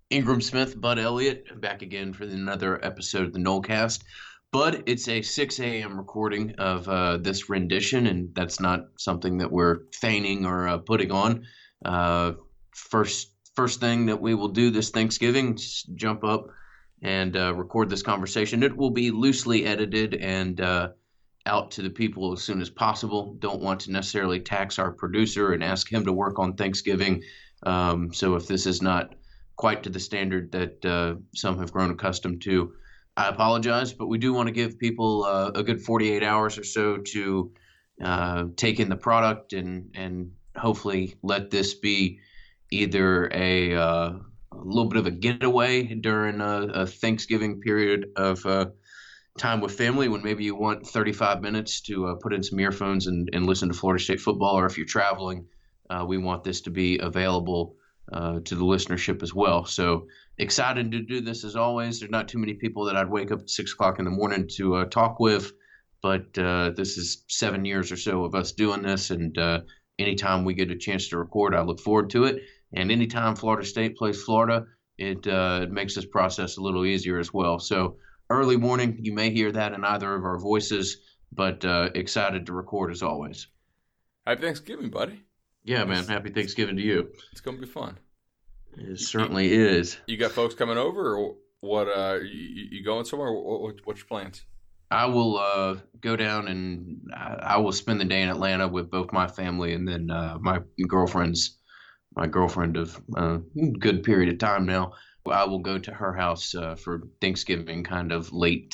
Ingram Smith, Bud Elliott, back again for another episode of the Nolecast. Bud, it's a 6 a.m. recording of this rendition, and that's not something that we're feigning or putting on. Uh, first thing that we will do this Thanksgiving, just jump up and record this conversation. It will be loosely edited and out to the people as soon as possible. Don't want to necessarily tax our producer and ask him to work on Thanksgiving. So if this is not quite to the standard that some have grown accustomed to, I apologize, but we do want to give people a good 48 hours or so to take in the product and hopefully let this be either a little bit of a getaway during a Thanksgiving period of time with family when maybe you want 35 minutes to put in some earphones and listen to Florida State football, or if you're traveling, we want this to be available to the listenership as well. So excited to do this as always. There's not too many people that I'd wake up at 6 o'clock in the morning to talk with, but this is 7 years or so of us doing this. And anytime we get a chance to record, I look forward to it. And anytime Florida State plays Florida, it makes this process a little easier as well. So early morning, you may hear that in either of our voices, but excited to record as always. Happy Thanksgiving, buddy. Yeah, man. Happy Thanksgiving to you. It's going to be fun. It certainly is. You got folks coming over, or what? You going somewhere? What's your plans? I will go down and I will spend the day in Atlanta with both my family and then my girlfriend of a good period of time now. I will go to her house for Thanksgiving, kind of late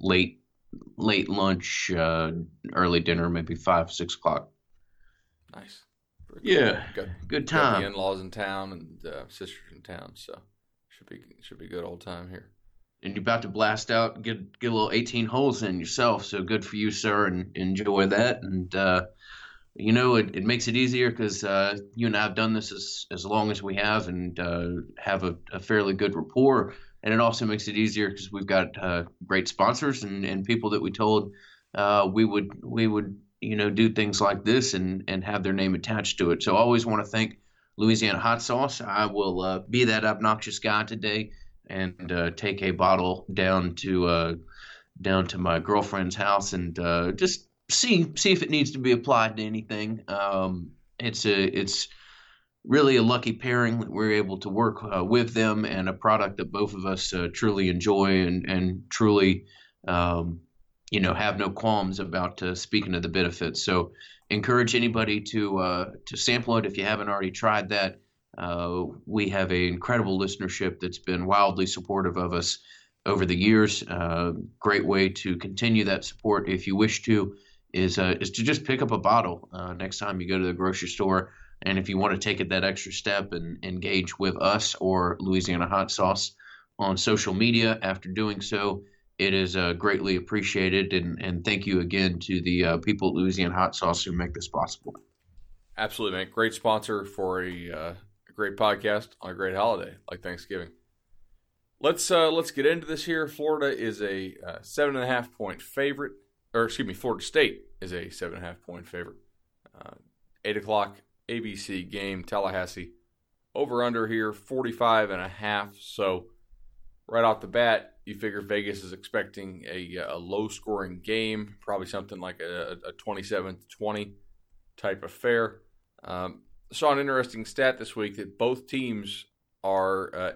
lunch, early dinner, maybe 5-6 o'clock. Nice. Yeah, got good time. Got the in-laws in town and sisters in town, so should be good old time here. And you're about to blast out, get a little 18 holes in yourself. So good for you, sir, and enjoy that. And it makes it easier because you and I have done this as long as we have, and have a fairly good rapport. And it also makes it easier because we've got great sponsors and people that we told we would do things like this and have their name attached to it. So I always want to thank Louisiana Hot Sauce. I will be that obnoxious guy today and take a bottle down to my girlfriend's house and just see if it needs to be applied to anything. It's really a lucky pairing that we're able to work with them, and a product that both of us truly enjoy and truly have no qualms about speaking of the benefits. So encourage anybody to sample it if you haven't already tried that. We have an incredible listenership that's been wildly supportive of us over the years. Great way to continue that support, if you wish to, is to just pick up a bottle next time you go to the grocery store. And if you want to take it that extra step and engage with us or Louisiana Hot Sauce on social media after doing so, it is greatly appreciated. And thank you again to the people at Louisiana Hot Sauce who make this possible. Absolutely, man. Great sponsor for a great podcast on a great holiday like Thanksgiving. Let's get into this here. Florida is a 7.5 point favorite, Florida State is a 7.5 point favorite. 8 o'clock ABC game, Tallahassee. Over under here, 45.5. So right off the bat, you figure Vegas is expecting a low scoring game, probably something like a 27-20 type affair. Saw an interesting stat this week that both teams are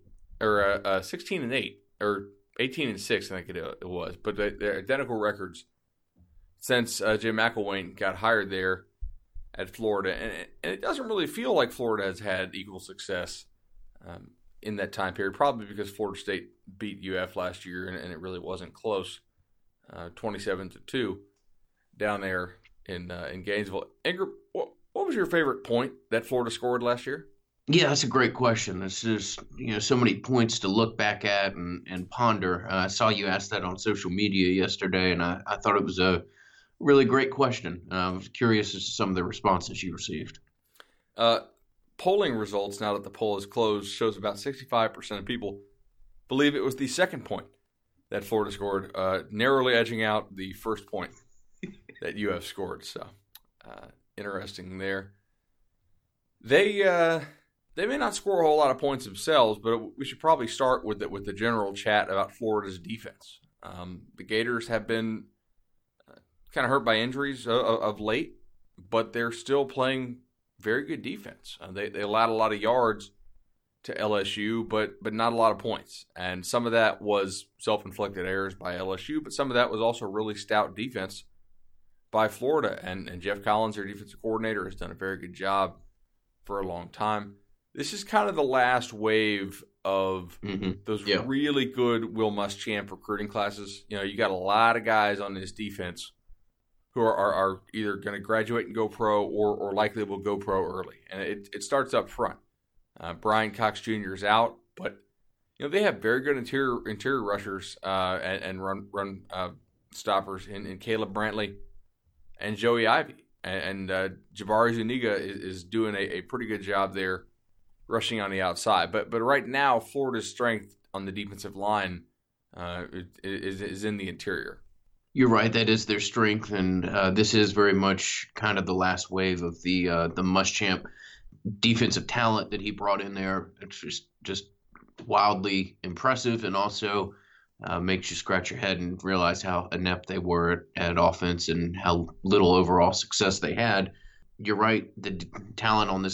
16-8 or 18-6, I think it was, but they're identical records since Jim McElwain got hired there at Florida, and it doesn't really feel like Florida has had equal success in that time period. Probably because Florida State beat UF last year, and it really wasn't close, 27-2 down there in Gainesville. Ingram, what was your favorite point that Florida scored last year? Yeah, that's a great question. It's just, so many points to look back at and ponder. I saw you ask that on social media yesterday, and I thought it was a really great question. I was curious as to some of the responses you received. Polling results, now that the poll is closed, shows about 65% of people believe it was the second point that Florida scored, narrowly edging out the first point that UF scored. So, interesting there. They They may not score a whole lot of points themselves, but we should probably start with the general chat about Florida's defense. The Gators have been kind of hurt by injuries of late, but they're still playing very good defense. They allowed a lot of yards to LSU, but not a lot of points. And some of that was self-inflicted errors by LSU, but some of that was also really stout defense by Florida. And Jeff Collins, their defensive coordinator, has done a very good job for a long time. This is kind of the last wave of those really good Will Muschamp recruiting classes. You know, you got a lot of guys on this defense who are either going to graduate and go pro or likely will go pro early. And it starts up front. Brian Cox Jr. is out, but you know they have very good interior rushers and run stoppers in Caleb Brantley and Joey Ivey. And Jabari Zuniga is doing a pretty good job there rushing on the outside. But right now, Florida's strength on the defensive line is in the interior. You're right. That is their strength, and this is very much kind of the last wave of the Muschamp defensive talent that he brought in there. It's just wildly impressive, and also makes you scratch your head and realize how inept they were at offense and how little overall success they had. You're right. The talent on this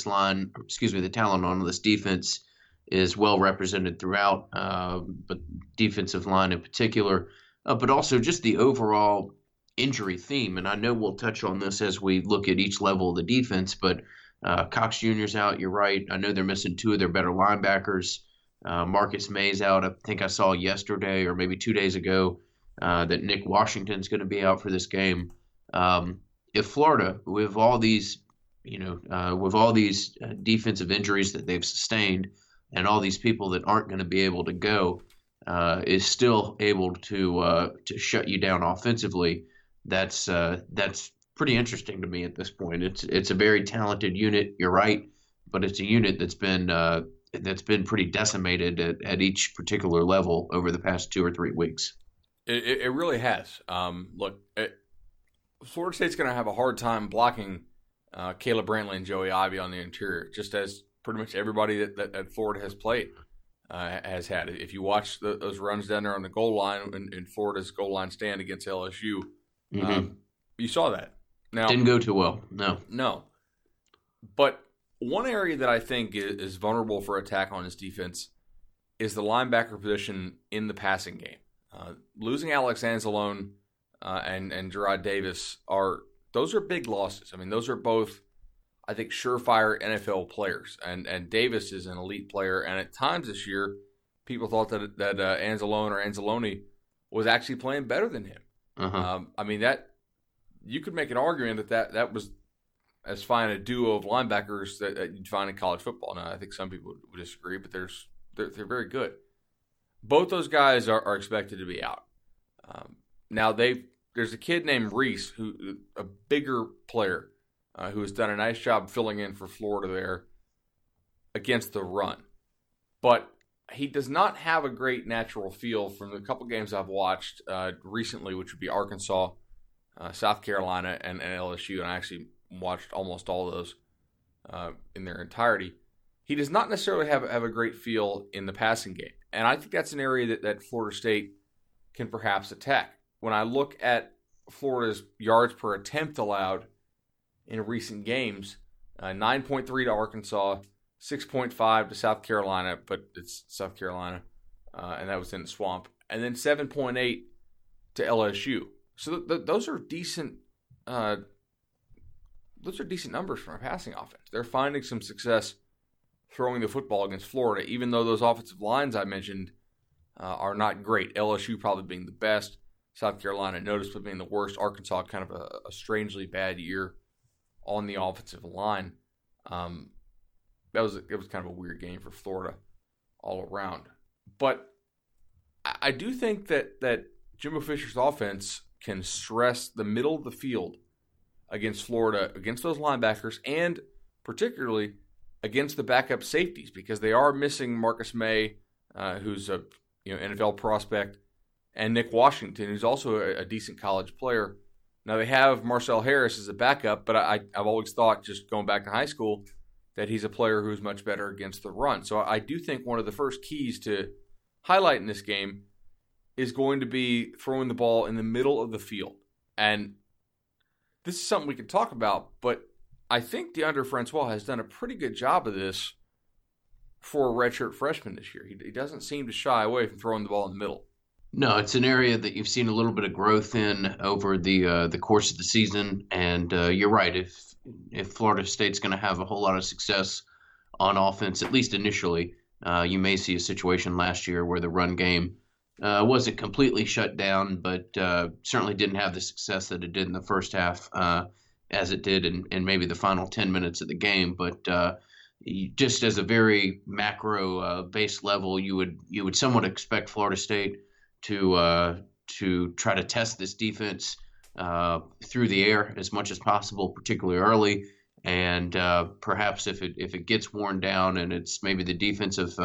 defense is well represented throughout, but defensive line in particular. But also just the overall injury theme. And I know we'll touch on this as we look at each level of the defense, but Cox Jr.'s out. You're right. I know they're missing two of their better linebackers. Marcus May's out. I think I saw yesterday or maybe 2 days ago that Nick Washington's going to be out for this game. If Florida, with all these defensive injuries that they've sustained and all these people that aren't going to be able to go, is still able to shut you down offensively, that's pretty interesting to me at this point. It's a very talented unit. You're right, but it's a unit that's been pretty decimated at each particular level over the past 2 or 3 weeks. It really has. Look, Florida State's going to have a hard time blocking Caleb Brantley and Joey Ivey on the interior, just as pretty much everybody that Florida has played has had. If you watch those runs down there on the goal line in Florida's goal line stand against LSU, you saw that. Now, didn't go too well. No. But one area that I think is vulnerable for attack on this defense is the linebacker position in the passing game. Losing Alex Anzalone and Gerard Davis are big losses. I mean, those are both, I think, surefire NFL players. And Davis is an elite player. And at times this year, people thought that Anzalone or Anzalone was actually playing better than him. I mean, that you could make an argument that was as fine a duo of linebackers that you'd find in college football. Now, I think some people would disagree, but they're very good. Both those guys are expected to be out. Now, there's a kid named Reese, who a bigger player, who has done a nice job filling in for Florida there against the run. But he does not have a great natural feel from the couple games I've watched recently, which would be Arkansas, South Carolina, and LSU. And I actually watched almost all of those in their entirety. He does not necessarily have a great feel in the passing game. And I think that's an area that Florida State can perhaps attack. When I look at Florida's yards per attempt allowed in recent games, 9.3 to Arkansas, 6.5 to South Carolina, but it's South Carolina, and that was in the swamp, and then 7.8 to LSU. So those are decent. Those are decent numbers from a passing offense. They're finding some success throwing the football against Florida, even though those offensive lines I mentioned are not great. LSU probably being the best, South Carolina noticeably being the worst, Arkansas kind of a strangely bad year on the offensive line. It was kind of a weird game for Florida all around. But I do think that Jimbo Fisher's offense can stress the middle of the field against Florida, against those linebackers, and particularly against the backup safeties, because they are missing Marcus May, who's a NFL prospect, and Nick Washington, who's also a decent college player. Now, they have Marcel Harris as a backup, but I've always thought, just going back to high school, that he's a player who's much better against the run. So I do think one of the first keys to highlight in this game is going to be throwing the ball in the middle of the field. And this is something we can talk about, but I think Deondre Francois has done a pretty good job of this for a redshirt freshman this year. He doesn't seem to shy away from throwing the ball in the middle. No, it's an area that you've seen a little bit of growth in over the course of the season, and you're right. If Florida State's going to have a whole lot of success on offense, at least initially, you may see a situation last year where the run game wasn't completely shut down, but certainly didn't have the success that it did in the first half, as it did in maybe the final 10 minutes of the game. But just as a very macro base level, you would somewhat expect Florida State to try to test this defense through the air as much as possible, particularly early. And perhaps if it gets worn down and it's maybe the defensive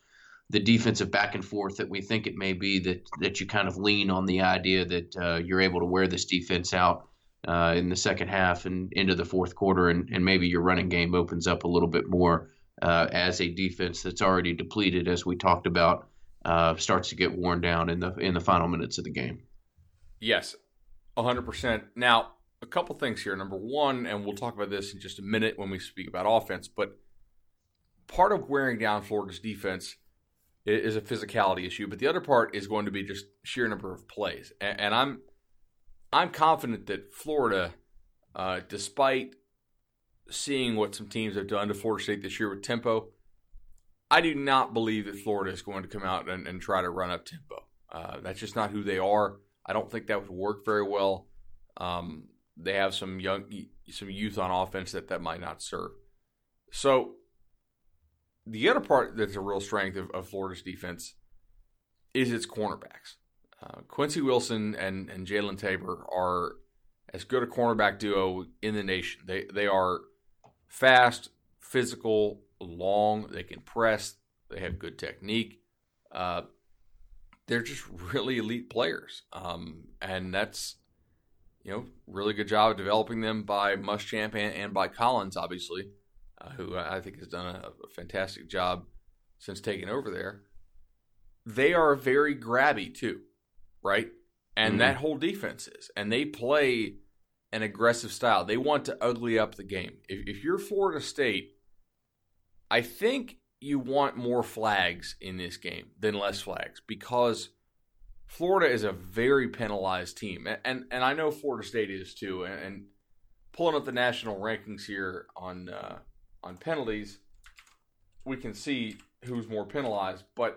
back and forth that we think it may be, that you kind of lean on the idea that you're able to wear this defense out in the second half and into the fourth quarter, and maybe your running game opens up a little bit more as a defense that's already depleted, as we talked about, starts to get worn down in the final minutes of the game. Yes, 100%. Now, a couple things here. Number one, and we'll talk about this in just a minute when we speak about offense, but part of wearing down Florida's defense is a physicality issue, but the other part is going to be just sheer number of plays. And I'm confident that Florida, despite seeing what some teams have done to Florida State this year with tempo, I do not believe that Florida is going to come out and try to run up tempo. That's just not who they are. I don't think that would work very well. They have some youth on offense that might not serve. So the other part that's a real strength of Florida's defense is its cornerbacks. Quincy Wilson and Jalen Tabor are as good a cornerback duo in the nation. They are fast, physical, long. They can press. They have good technique. They're just really elite players, and that's really good job of developing them by Muschamp and by Collins, obviously, who I think has done a fantastic job since taking over there. They are very grabby too, right? And that whole defense is. And they play an aggressive style. They want to ugly up the game. If you're Florida State, I think you want more flags in this game than less flags, because Florida is a very penalized team. And I know Florida State is too. And pulling up the national rankings here on penalties, we can see who's more penalized. But,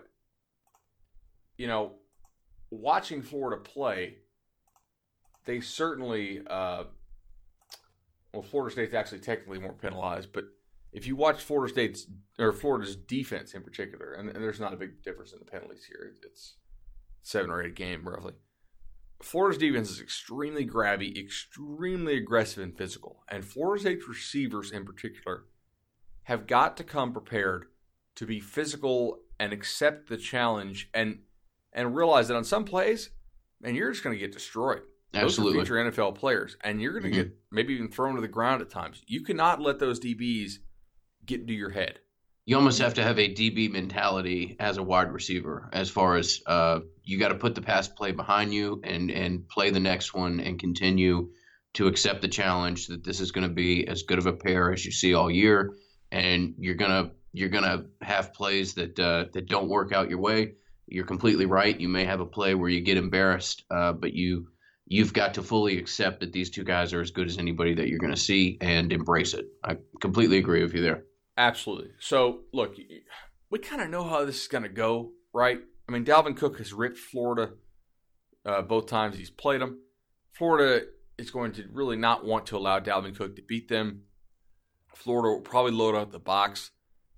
watching Florida play, they certainly Florida State's actually technically more penalized, but if you watch Florida's defense in particular, and there's not a big difference in the penalties here, it's 7 or 8 a game roughly. Florida's defense is extremely grabby, extremely aggressive and physical, and Florida State's receivers in particular have got to come prepared to be physical and accept the challenge and realize that on some plays, man, you're just going to get destroyed. Absolutely. Those are future NFL players, and you're going to get maybe even thrown to the ground at times. You cannot let those DBs get into your head. You almost have to have a DB mentality as a wide receiver, as far as you got to put the pass play behind you and play the next one and continue to accept the challenge that this is going to be as good of a pair as you see all year, and you're gonna have plays that don't work out your way. You're completely right. You may have a play where you get embarrassed, but you've got to fully accept that these two guys are as good as anybody that you're going to see and embrace it. I completely agree with you there. Absolutely. So, look, we kind of know how this is going to go, right? I mean, Dalvin Cook has ripped Florida both times he's played them. Florida is going to really not want to allow Dalvin Cook to beat them. Florida will probably load out the box.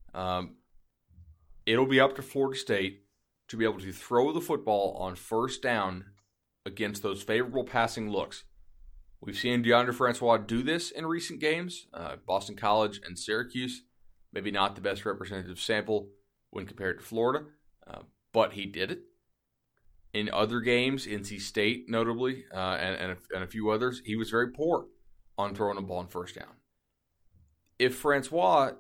It'll be up to Florida State to be able to throw the football on first down against those favorable passing looks. We've seen Deondre Francois do this in recent games, Boston College and Syracuse. Maybe not the best representative sample when compared to Florida, but he did it. In other games, NC State notably, and a few others, he was very poor on throwing the ball on first down. If Francois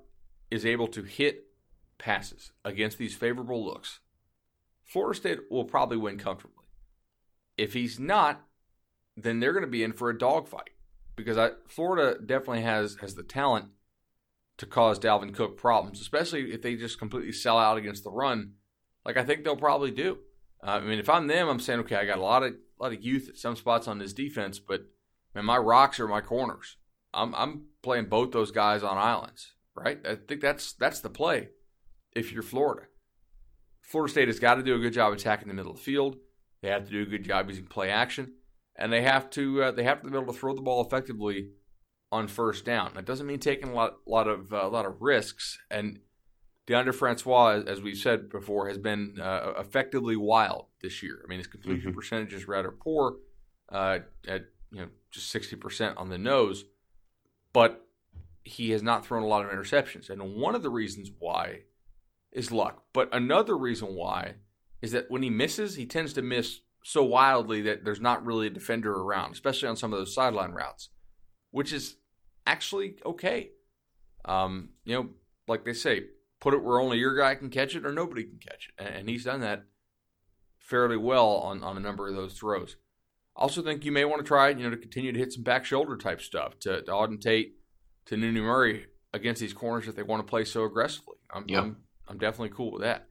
is able to hit passes against these favorable looks, Florida State will probably win comfortably. If he's not, then they're going to be in for a dogfight because Florida definitely has the talent to cause Dalvin Cook problems, especially if they just completely sell out against the run, like I think they'll probably do. I mean, if I'm them, I'm saying, okay, I got a lot of youth at some spots on this defense, but man, my rocks are my corners. I'm playing both those guys on islands, right? I think that's the play if you're Florida. Florida State has got to do a good job attacking the middle of the field. They have to do a good job using play action, and they have to be able to throw the ball effectively on first down. That doesn't mean taking a lot of risks. And DeAndre Francois, as we've said before, has been effectively wild this year. I mean, his completion percentage is rather poor, at just 60% on the nose, but he has not thrown a lot of interceptions. And one of the reasons why is luck, but another reason why is that when he misses, he tends to miss so wildly that there's not really a defender around, especially on some of those sideline routes, which is actually okay. Like they say, put it where only your guy can catch it or nobody can catch it. And he's done that fairly well on a number of those throws. I also think you may want to try, to continue to hit some back shoulder type stuff to Auden Tate, to Nooney Murray against these corners if they want to play so aggressively. I'm definitely cool with that.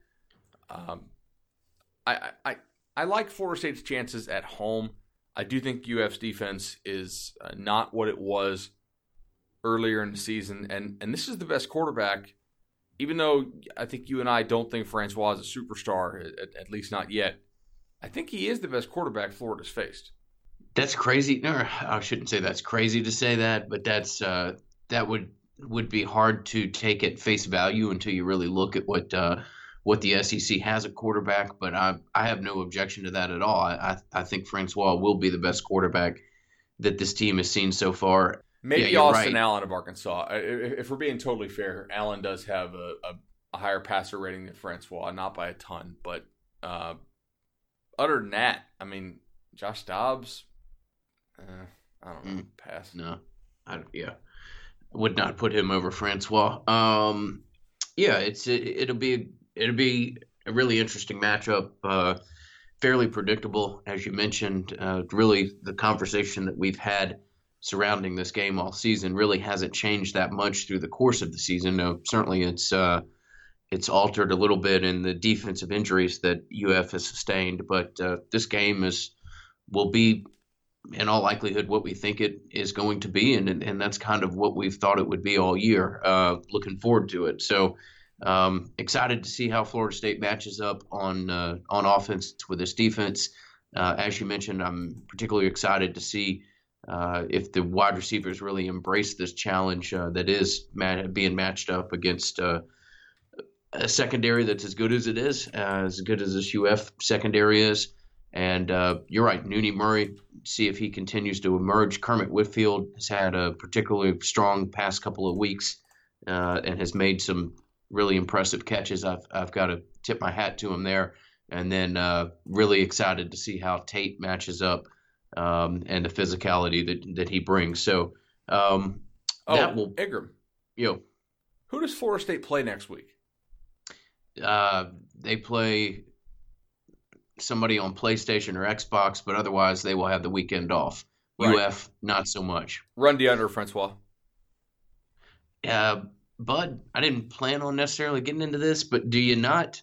I like Florida State's chances at home. I do think UF's defense is not what it was earlier in the season, and this is the best quarterback. Even though I think you and I don't think Francois is a superstar, at least not yet, I think he is the best quarterback Florida's faced. That's crazy. No, I shouldn't say that's crazy to say that, but that would be hard to take at face value until you really look at what the SEC has at quarterback. But I have no objection to that at all. I think Francois will be the best quarterback that this team has seen so far. Maybe Austin Allen of Arkansas. If we're being totally fair, Allen does have a higher passer rating than Francois, not by a ton. But other than that, I mean, Josh Dobbs, I don't know, pass. No, would not put him over Francois. It'll be a really interesting matchup. Fairly predictable, as you mentioned. Really, the conversation that we've had surrounding this game all season really hasn't changed that much through the course of the season. No, certainly it's altered a little bit in the defensive injuries that UF has sustained, but this game will be in all likelihood what we think it is going to be, and that's kind of what we've thought it would be all year. Looking forward to it. So excited to see how Florida State matches up on offense with this defense. As you mentioned, I'm particularly excited to see if the wide receivers really embrace this challenge that is being matched up against a secondary that's as good as it is, as good as this UF secondary is. And you're right, Nooney Murray, see if he continues to emerge. Kermit Whitfield has had a particularly strong past couple of weeks and has made some really impressive catches. I've got to tip my hat to him there. And then really excited to see how Tate matches up and the physicality that he brings. So Ingram. Who does Florida State play next week? They play somebody on PlayStation or Xbox, but otherwise they will have the weekend off. Right. UF, not so much. Run DeAndre Francois. Bud, I didn't plan on necessarily getting into this, but do you not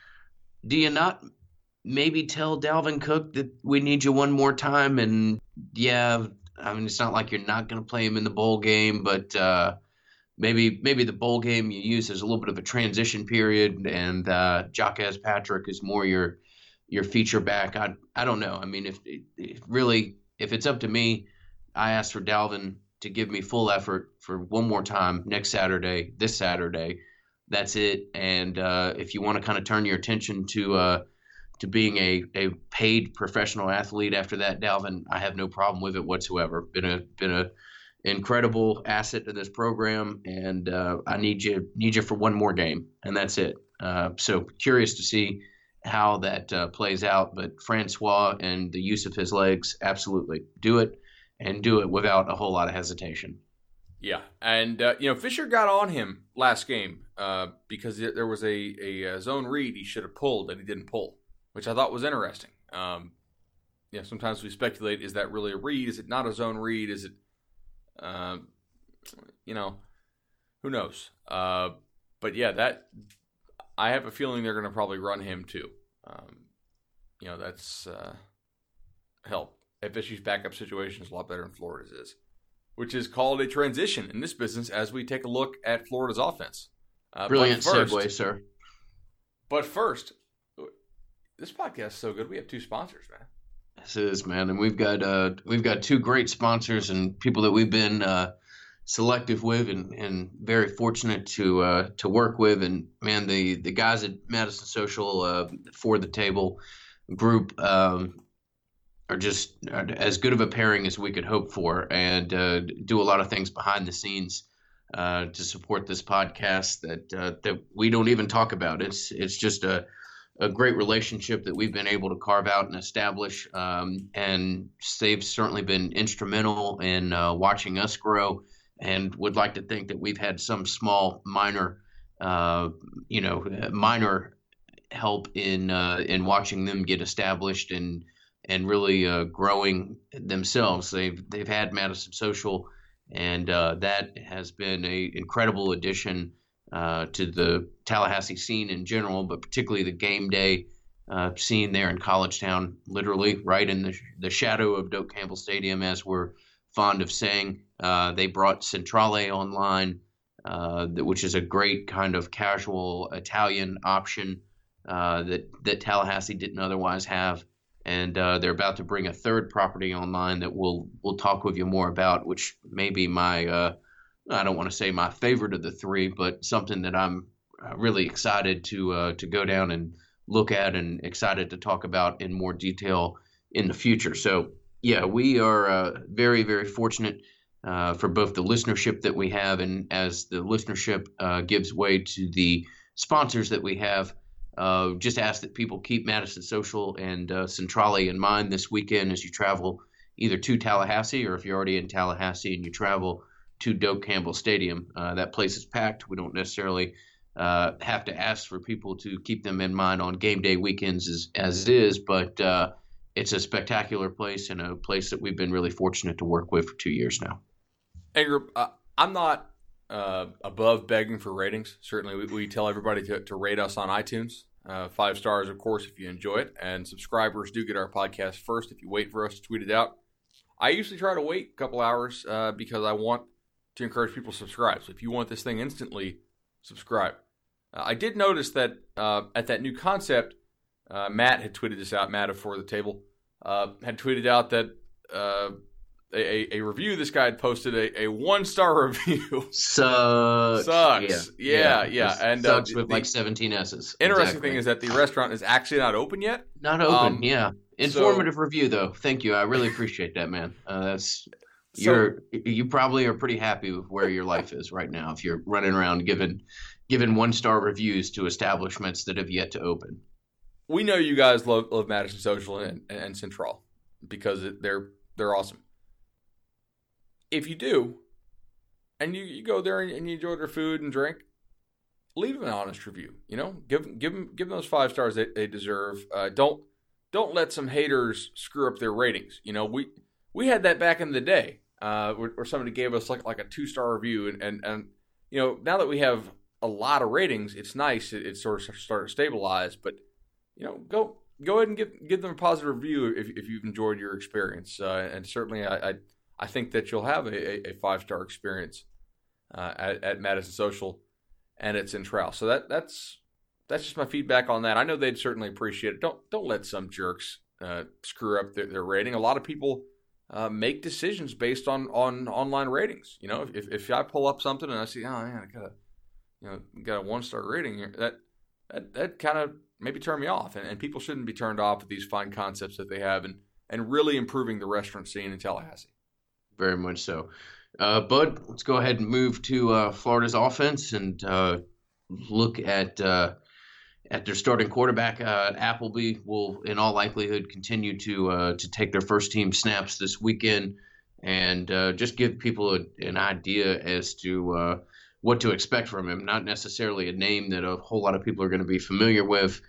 maybe tell Dalvin Cook that we need you one more time? And it's not like you're not going to play him in the bowl game, but maybe the bowl game you use as a little bit of a transition period, and Jacques Patrick is more your feature back. I don't know. I mean, if it's up to me, I ask for Dalvin to give me full effort for one more time this Saturday. That's it. And if you want to kind of turn your attention to being a paid professional athlete after that, Dalvin, I have no problem with it whatsoever. Been a incredible asset to this program, and I need you for one more game, and that's it. So curious to see how that plays out, but Francois and the use of his legs, absolutely do it, and do it without a whole lot of hesitation. Yeah, and Fisher got on him last game because there was a zone read he should have pulled that he didn't pull, which I thought was interesting. Sometimes we speculate: is that really a read? Is it not a zone read? Is it, who knows? But yeah, that I have a feeling they're going to probably run him too. That's help. FSU's backup situation is a lot better than Florida's is, which is called a transition in this business as we take a look at Florida's offense. Brilliant segue, sir. But first, this podcast is so good. We have two sponsors, man. This is, man, and we've got two great sponsors and people that we've been selective with and very fortunate to work with. And man, the guys at Madison Social for the Table group are just as good of a pairing as we could hope for, and do a lot of things behind the scenes to support this podcast that we don't even talk about. It's just a great relationship that we've been able to carve out and establish, and they've certainly been instrumental in watching us grow, and would like to think that we've had some small minor help in watching them get established and really growing themselves. They've had Madison Social, and that has been an incredible addition to the Tallahassee scene in general, but particularly the game day scene there in College Town, literally right in the shadow of Doak Campbell Stadium, as we're fond of saying. They brought Centrale online, which is a great kind of casual Italian option that Tallahassee didn't otherwise have. And they're about to bring a third property online that we'll talk with you more about, which may be my I don't want to say my favorite of the three, but something that I'm really excited to go down and look at, and excited to talk about in more detail in the future. So yeah, we are very, very fortunate for both the listenership that we have, and as the listenership gives way to the sponsors that we have. Just ask that people keep Madison Social and Centrale in mind this weekend as you travel either to Tallahassee, or if you're already in Tallahassee and you travel to Doak Campbell Stadium. That place is packed. We don't necessarily have to ask for people to keep them in mind on game day weekends as it is, but it's a spectacular place, and a place that we've been really fortunate to work with for 2 years now. Hey, group, I'm not above begging for ratings. Certainly, we tell everybody to rate us on iTunes. 5 stars, of course, if you enjoy it. And subscribers do get our podcast first if you wait for us to tweet it out. I usually try to wait a couple hours because I want to encourage people to subscribe. So if you want this thing instantly, subscribe. I did notice that at that new concept, Matt had tweeted this out. Matt of For the Table had tweeted out that a review this guy had posted, a 1-star review. Sucks. Yeah. And sucks with like 17 S's. Interesting thing is that the restaurant is actually not open yet. Not open, yeah. Informative review, though. Thank you. I really appreciate that, man. You probably are pretty happy with where your life is right now if you're running around giving 1-star reviews to establishments that have yet to open. We know you guys love Madison Social and Central because they're awesome. If you do, and you go there and you enjoy their food and drink, leave them an honest review. Give them those 5 stars they deserve. Don't let some haters screw up their ratings. We had that back in the day where somebody gave us like a 2-star review, and now that we have a lot of ratings, it's nice. It sort of started to stabilize, but go ahead and give them a positive review if you've enjoyed your experience, and certainly I think that you'll have a 5-star experience at Madison Social and at Central. So that's just my feedback on that. I know they'd certainly appreciate it. Don't let some jerks screw up their rating. A lot of people make decisions based on online ratings. If I pull up something and I see, oh man, I got a 1-star rating here, that kind of maybe turn me off. And people shouldn't be turned off with these fine concepts that they have and really improving the restaurant scene in Tallahassee. Very much so. Bud, let's go ahead and move to Florida's offense and look at their starting quarterback. Appleby will, in all likelihood, continue to take their first team snaps this weekend. and just give people an idea as to what to expect from him. Not necessarily a name that a whole lot of people are going to be familiar with.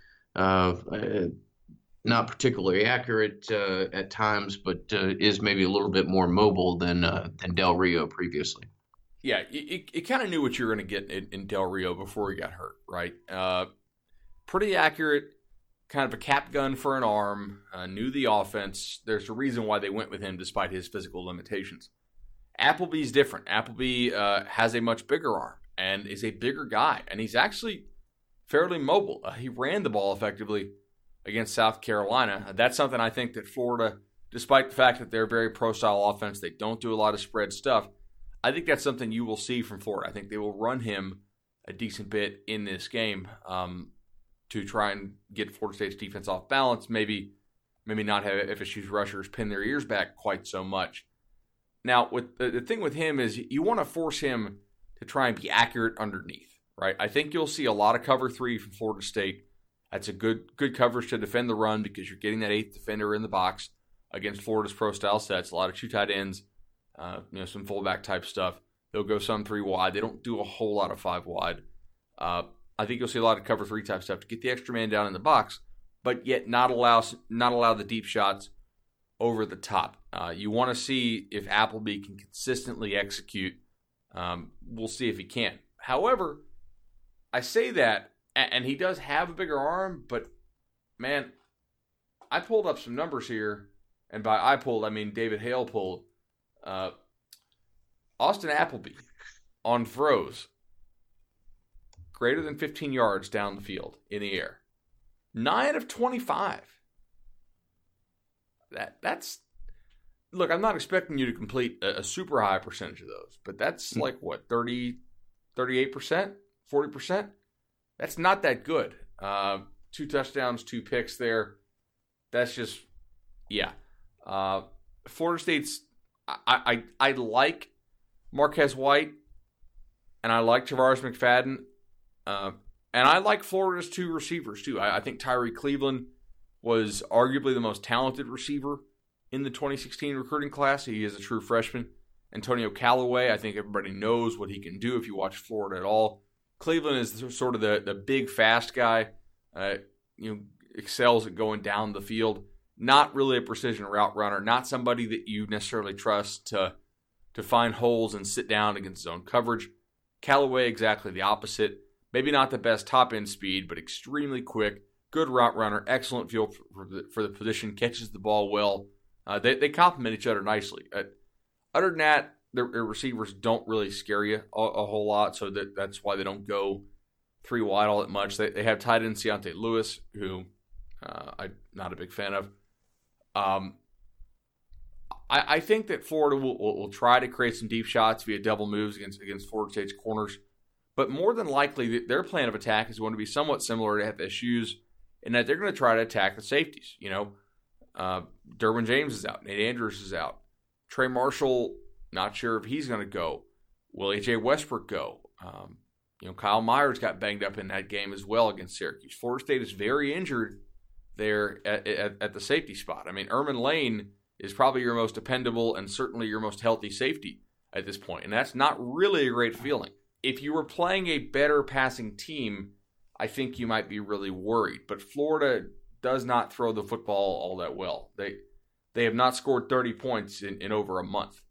Not particularly accurate at times, but is maybe a little bit more mobile than Del Rio previously. Yeah, you kind of knew what you were going to get in Del Rio before he got hurt, right? Pretty accurate, kind of a cap gun for an arm, knew the offense. There's a reason why they went with him despite his physical limitations. Appleby's different. Appleby has a much bigger arm and is a bigger guy, and he's actually fairly mobile. He ran the ball effectively against South Carolina. That's something I think that Florida, despite the fact that they're a very pro-style offense, they don't do a lot of spread stuff, I think that's something you will see from Florida. I think they will run him a decent bit in this game to try and get Florida State's defense off balance, maybe not have FSU's rushers pin their ears back quite so much. Now, with the thing with him is you want to force him to try and be accurate underneath, right? I think you'll see a lot of cover 3 from Florida State. That's a good coverage to defend the run because you're getting that 8th defender in the box against Florida's pro-style sets. A lot of 2 tight ends, some fullback type stuff. They'll go some 3 wide. They don't do a whole lot of 5 wide. I think you'll see a lot of cover 3 type stuff to get the extra man down in the box, but yet not allow the deep shots over the top. You want to see if Appleby can consistently execute. We'll see if he can. However, I say that, and he does have a bigger arm, but man, I pulled up some numbers here, and by I pulled, I mean David Hale pulled. Austin Appleby on throws greater than 15 yards down the field in the air. 9 of 25. That's look, I'm not expecting you to complete a super high percentage of those, but that's like what, 38%, 40%? That's not that good. 2 touchdowns, 2 picks there. That's just, yeah. Florida State's, I like Marquez White, and I like Tavares McFadden, and I like Florida's 2 receivers too. I think Tyree Cleveland was arguably the most talented receiver in the 2016 recruiting class. He is a true freshman. Antonio Callaway, I think everybody knows what he can do if you watch Florida at all. Cleveland is sort of the big, fast guy. Excels at going down the field. Not really a precision route runner. Not somebody that you necessarily trust to find holes and sit down against zone coverage. Callaway, exactly the opposite. Maybe not the best top-end speed, but extremely quick. Good route runner. Excellent feel for the position. Catches the ball well. They complement each other nicely. Other than that, their receivers don't really scare you a whole lot, so that's why they don't go 3 wide all that much. They have tight end Ciante Lewis, who I'm not a big fan of. I think that Florida will try to create some deep shots via double moves against Florida State's corners, but more than likely their plan of attack is going to be somewhat similar to FSU's in that they're going to try to attack the safeties. Derwin James is out. Nate Andrews is out. Trey Marshall, not sure if he's going to go. Will A.J. Westbrook go? Kyle Myers got banged up in that game as well against Syracuse. Florida State is very injured there at the safety spot. I mean, Erman Lane is probably your most dependable and certainly your most healthy safety at this point, and that's not really a great feeling. If you were playing a better passing team, I think you might be really worried. But Florida does not throw the football all that well. They have not scored 30 points in over a month.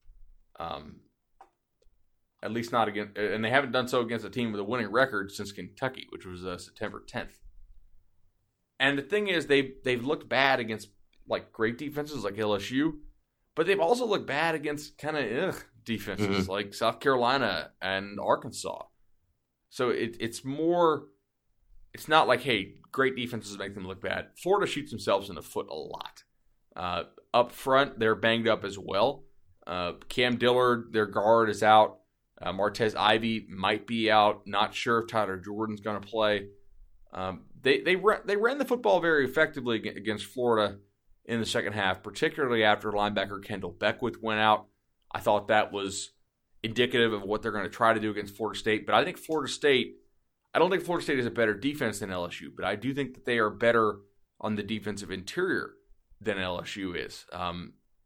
At least not against, and they haven't done so against a team with a winning record since Kentucky, which was September 10th. And the thing is, they've looked bad against like great defenses like LSU, but they've also looked bad against kind of defenses like South Carolina and Arkansas. So it's more. It's not like, hey, great defenses make them look bad. Florida shoots themselves in the foot a lot. Up front, they're banged up as well. Cam Dillard, their guard, is out. Martez Ivey might be out. Not sure if Tyler Jordan's going to play. They ran the football very effectively against Florida in the second half, particularly after linebacker Kendall Beckwith went out. I thought that was indicative of what they're going to try to do against Florida State. But I don't think Florida State is a better defense than LSU, but I do think that they are better on the defensive interior than LSU is.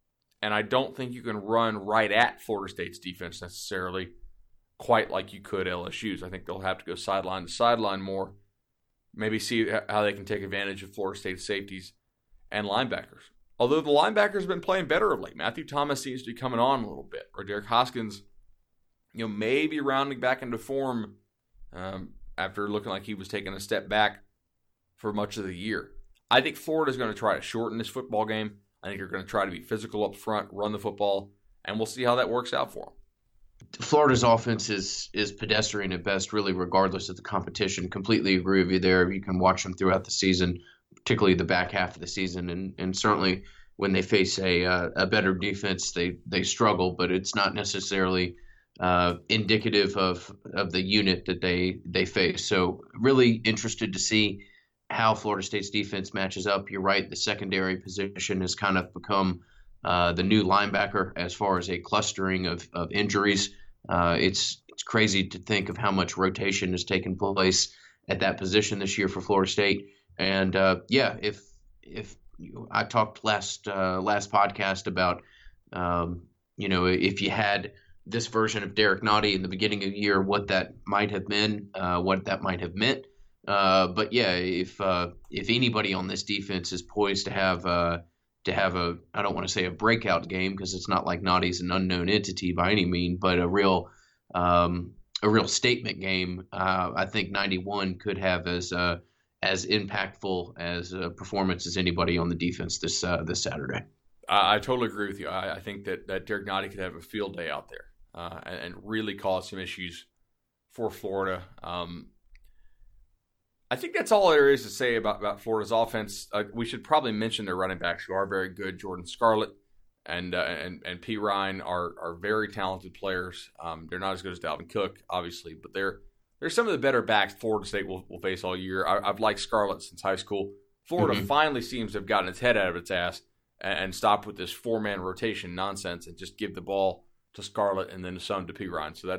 and I don't think you can run right at Florida State's defense necessarily quite like you could LSU's. I think they'll have to go sideline to sideline more, maybe see how they can take advantage of Florida State's safeties and linebackers. Although the linebackers have been playing better of late. Matthew Thomas seems to be coming on a little bit, or Derek Hoskins, maybe rounding back into form after looking like he was taking a step back for much of the year. I think Florida's going to try to shorten this football game. I think they're going to try to be physical up front, run the football, and we'll see how that works out for them. Florida's offense is pedestrian at best, really, regardless of the competition. Completely agree with you there. You can watch them throughout the season, particularly the back half of the season, and certainly when they face a better defense, they struggle. But it's not necessarily indicative of the unit that they face. So really interested to see how Florida State's defense matches up. You're right, the secondary position has kind of become the new linebacker as far as a clustering of injuries. It's crazy to think of how much rotation has taken place at that position this year for Florida State. And if I talked last podcast about if you had this version of Derek Nottie in the beginning of the year, what that might have been, what that might have meant. But yeah, if anybody on this defense is poised to have a I don't want to say a breakout game because it's not like Nottie's an unknown entity by any means, but a real statement game. I think 91 could have as impactful as a performance as anybody on the defense this Saturday. I totally agree with you. I think that Derek Nottie could have a field day out there and really cause some issues for Florida. I think that's all there is to say about Florida's offense. We should probably mention their running backs, who are very good. Jordan Scarlett and P. Ryan are very talented players. They're not as good as Dalvin Cook, obviously, but they're some of the better backs Florida State will face all year. I've liked Scarlett since high school. Florida finally seems to have gotten its head out of its ass and stopped with this 4-man rotation nonsense and just give the ball to Scarlett and then some to P. Ryan. So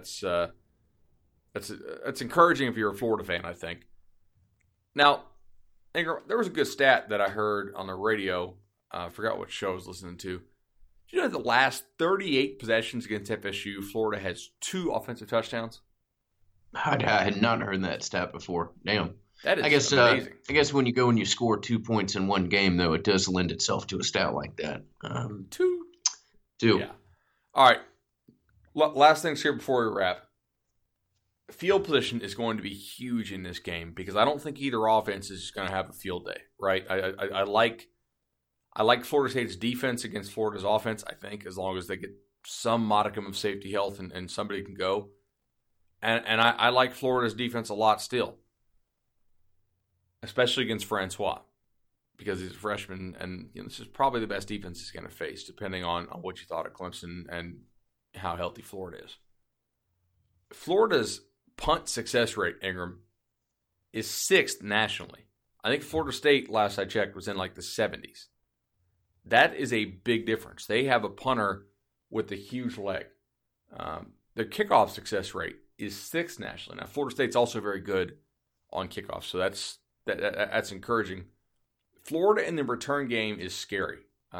that's encouraging if you're a Florida fan, I think. Now, Ingram, there was a good stat that I heard on the radio. I forgot what show I was listening to. Do you know the last 38 possessions against FSU, Florida has 2 offensive touchdowns? I had not heard that stat before. Damn. That is amazing. I guess when you go and you score 2 points in one game, though, it does lend itself to a stat like that. 2. Yeah. All right. Last things here before we wrap. Field position is going to be huge in this game because I don't think either offense is going to have a field day, right? I like Florida State's defense against Florida's offense, I think, as long as they get some modicum of safety health and somebody can go. And I like Florida's defense a lot still, especially against Francois, because he's a freshman, and this is probably the best defense he's going to face, depending on what you thought of Clemson and how healthy Florida is. Florida's punt success rate, Ingram, is 6th nationally. I think Florida State, last I checked, was in like the 70s. That is a big difference. They have a punter with a huge leg. Their kickoff success rate is 6th nationally. Now, Florida State's also very good on kickoffs, so that's encouraging. Florida in the return game is scary.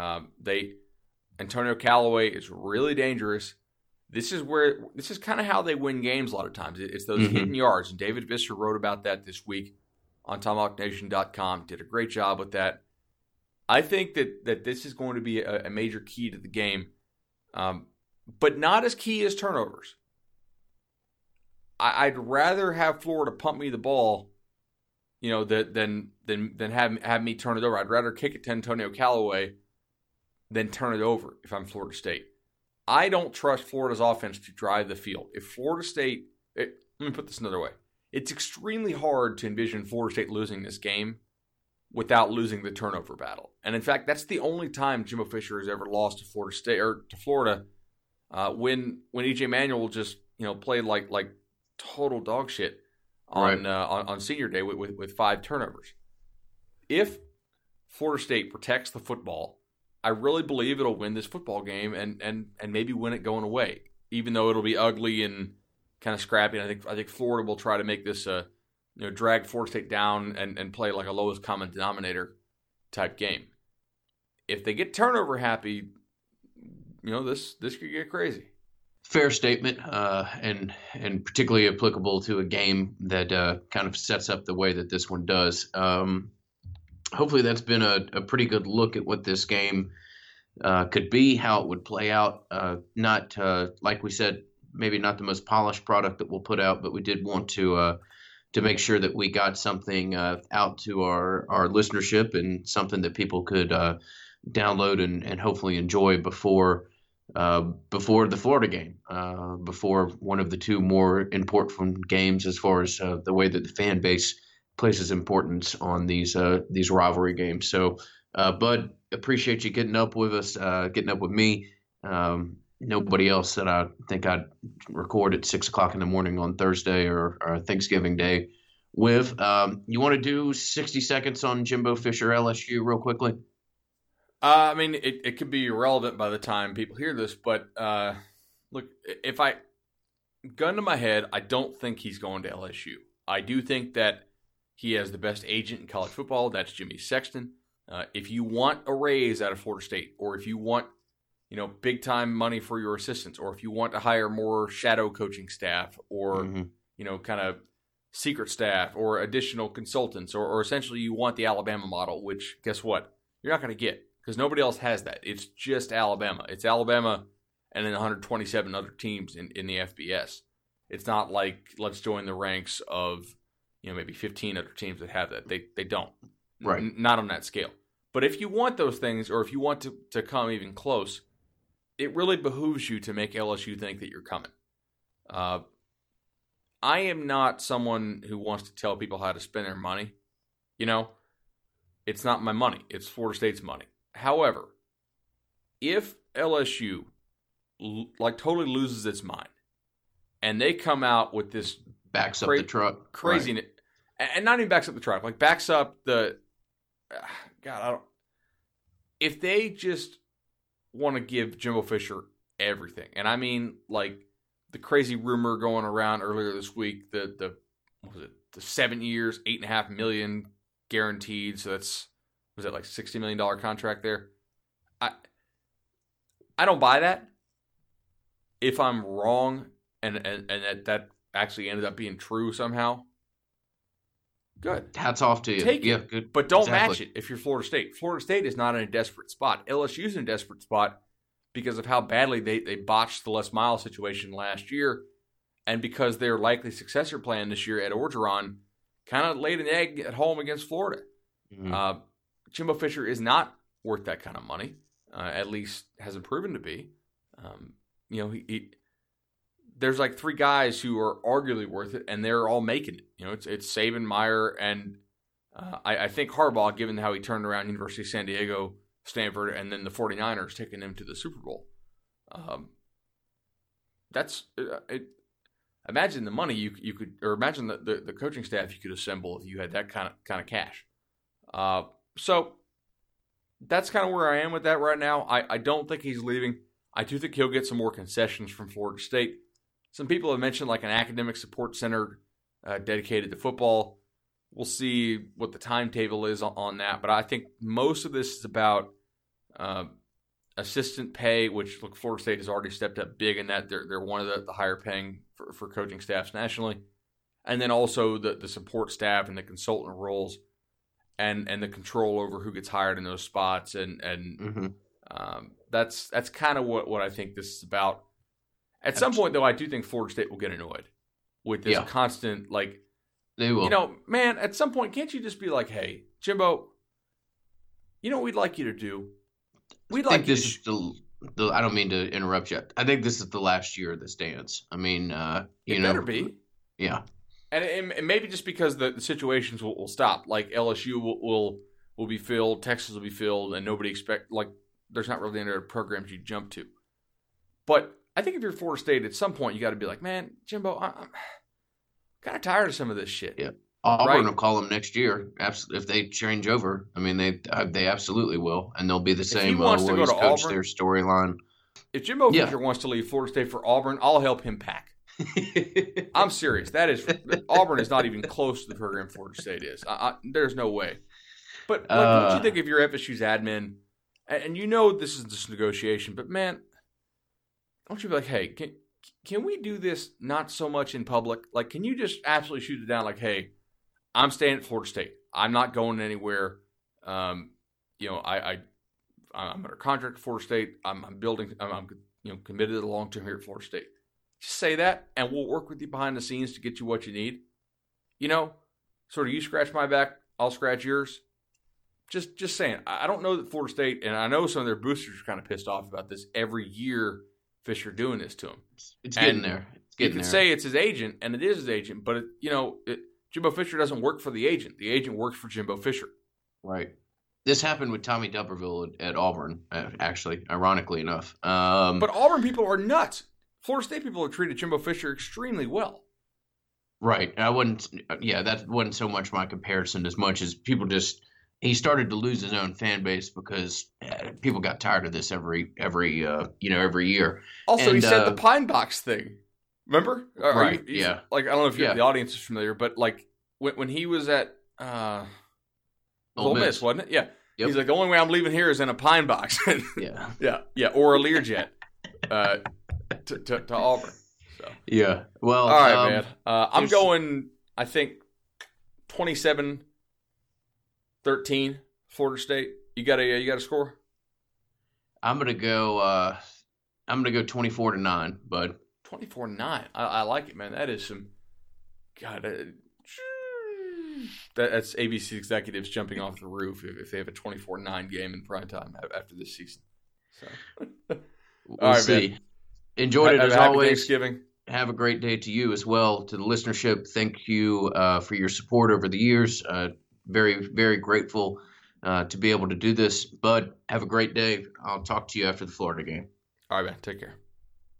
Antonio Callaway is really dangerous. This is kind of how they win games a lot of times. It's those hidden yards, and David Visser wrote about that this week on TomahawkNation.com. Did a great job with that. I think that this is going to be a major key to the game, but not as key as turnovers. I'd rather have Florida pump me the ball, than have me turn it over. I'd rather kick it to Antonio Callaway than turn it over if I'm Florida State. I don't trust Florida's offense to drive the field. If Florida State, let me put this another way. It's extremely hard to envision Florida State losing this game without losing the turnover battle. And in fact, that's the only time Jimbo Fisher has ever lost to Florida State or to Florida when EJ Manuel just played like total dog shit on senior day with 5 turnovers. If Florida State protects the football, I really believe it'll win this football game and maybe win it going away, even though it'll be ugly and kind of scrappy. And I think Florida will try to make this drag Florida State down and play like a lowest common denominator type game. If they get turnover happy, this could get crazy. Fair statement, and particularly applicable to a game that kind of sets up the way that this one does. Hopefully, that's been a pretty good look at what this game could be, how it would play out. Not like we said, maybe not the most polished product that we'll put out, but we did want to make sure that we got something out to our listenership and something that people could download and hopefully enjoy before the Florida game, before one of the two more important games as far as the way that the fan base places importance on these rivalry games. So, Bud, appreciate you getting up with us, getting up with me. Nobody else that I think I'd record at 6 o'clock in the morning on Thursday or Thanksgiving Day with. You want to do 60 seconds on Jimbo Fisher LSU real quickly? I mean, it could be irrelevant by the time people hear this, but look, if I gun to my head, I don't think he's going to LSU. I do think that he has the best agent in college football. That's Jimmy Sexton. If you want a raise out of Florida State, or if you want, big time money for your assistants, or if you want to hire more shadow coaching staff, or kind of secret staff, or additional consultants, or essentially you want the Alabama model, which guess what? You're not going to get. Because nobody else has that. It's just Alabama. It's Alabama and then 127 other teams in the FBS. It's not like let's join the ranks of maybe 15 other teams that have that. They don't. Right. Not on that scale. But if you want those things, or if you want to come even close, it really behooves you to make LSU think that you're coming. I am not someone who wants to tell people how to spend their money. It's not my money. It's Florida State's money. However, if LSU totally loses its mind and they come out with this backs up the truck craziness, right. And not even backs up the truck, like backs up the if they just want to give Jimbo Fisher everything, and I mean like the crazy rumor going around earlier this week, the 7 years, $8.5 million guaranteed, so that's. Was that like $60 million contract there? I don't buy that. If I'm wrong and that actually ended up being true somehow, good. Hats off to you. Take yeah, it. Good. But don't match it if you're Florida State. Florida State is not in a desperate spot. LSU's in a desperate spot because of how badly they botched the Les Miles situation last year, and because their likely successor plan this year, Ed Orgeron, kind of laid an egg at home against Florida. Mm-hmm. Jimbo Fisher is not worth that kind of money. At least hasn't proven to be. There's like three guys who are arguably worth it, and they're all making it. It's Saban, Meyer, and I think Harbaugh, given how he turned around University of San Diego, Stanford, and then the 49ers taking him to the Super Bowl. That's it. Imagine the money you could, or imagine the coaching staff you could assemble if you had that kind of cash. So that's kind of where I am with that right now. I don't think he's leaving. I do think he'll get some more concessions from Florida State. Some people have mentioned like an academic support center dedicated to football. We'll see what the timetable is on that. But I think most of this is about assistant pay, which look, Florida State has already stepped up big in that. They're one of the higher paying for coaching staffs nationally. And then also the support staff and the consultant roles. And the control over who gets hired in those spots, and that's kind of what I think this is about. At some point, though, I do think Florida State will get annoyed with this constant, like, they will. Man, at some point, can't you just be like, hey, Jimbo, what we'd like you to do? We'd like this is the. I don't mean to interrupt you. I think this is the last year of this dance. I mean, it better be. Yeah. And maybe just because the situations will stop. Like LSU will be filled, Texas will be filled, and nobody there's not really any other programs you jump to. But I think if you're Florida State, at some point you got to be like, man, Jimbo, I'm kind of tired of some of this shit. Yeah, Auburn will call him next year if they change over. I mean, they absolutely will, and they'll be the same. If he wants to go to Auburn, their storyline. If Jimbo Fisher wants to leave Florida State for Auburn, I'll help him pack. I'm serious. Auburn is not even close to the program Florida State is. There's no way. But what you think of your FSU's admin? And this is this negotiation, but man, don't you be like, hey, can we do this not so much in public? Like, can you just absolutely shoot it down? Like, hey, I'm staying at Florida State. I'm not going anywhere. I'm under contract at Florida State. I'm committed to the long term here at Florida State. Just say that, and we'll work with you behind the scenes to get you what you need. Sort of you scratch my back, I'll scratch yours. Just saying. I don't know that Florida State, and I know some of their boosters are kind of pissed off about this every year. Fisher doing this to him. It's getting there. You can say it's his agent, and it is his agent, but Jimbo Fisher doesn't work for the agent. The agent works for Jimbo Fisher. Right. This happened with Tommy Tuberville at Auburn, actually, ironically enough. But Auburn people are nuts. Florida State people have treated Jimbo Fisher extremely well. Right. That wasn't so much my comparison as much as he started to lose his own fan base because people got tired of this every year. Also, he said the Pine Box thing. Remember? Right. Yeah. Like, I don't know if the audience is familiar, but like when he was at Ole Miss, wasn't it? Yeah. Yep. He's like, the only way I'm leaving here is in a Pine Box. Yeah. Or a Learjet to Auburn. So. Yeah. Well, all right, man. I'm going, I think, 27-13, Florida State. You got a score? I'm gonna go 24-9, bud. 24-9. I like it, man. That is some. God, that's ABC executives jumping off the roof if they have a 24-9 game in prime time after this season. So, we'll see. Man. Enjoyed it as always. Thanksgiving. Have a great day to you as well. To the listenership, thank you for your support over the years. Very, very grateful to be able to do this. Bud, have a great day. I'll talk to you after the Florida game. All right, man. Take care.